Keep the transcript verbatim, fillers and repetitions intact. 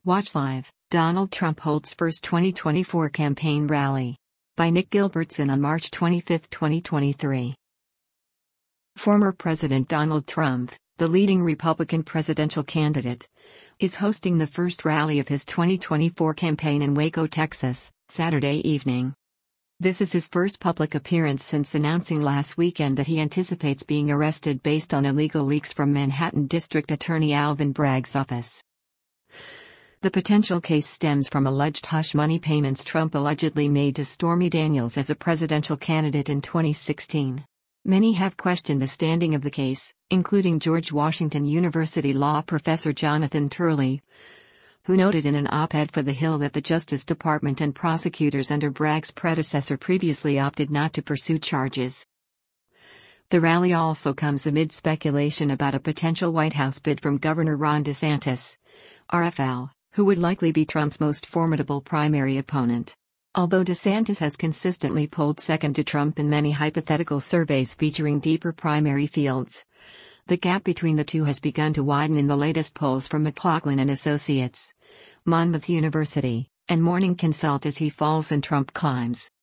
Watch live. Donald Trump holds first twenty twenty-four campaign rally. By Nick Gilbertson on March twenty-fifth, twenty twenty-three. Former President Donald Trump, the leading Republican presidential candidate, is hosting the first rally of his twenty twenty-four campaign in Waco, Texas, Saturday evening. This is his first public appearance since announcing last weekend that he anticipates being arrested based on illegal leaks from Manhattan District Attorney Alvin Bragg's office. The potential case stems from alleged hush money payments Trump allegedly made to Stormy Daniels as a presidential candidate in twenty sixteen. Many have questioned the standing of the case, including George Washington University law professor Jonathan Turley, who noted in an op-ed for The Hill that the Justice Department and prosecutors under Bragg's predecessor previously opted not to pursue charges. The rally also comes amid speculation about a potential White House bid from Governor Ron DeSantis, R F L, who would likely be Trump's most formidable primary opponent. Although DeSantis has consistently polled second to Trump in many hypothetical surveys featuring deeper primary fields, the gap between the two has begun to widen in the latest polls from McLaughlin and Associates, Monmouth University, and Morning Consult as he falls and Trump climbs.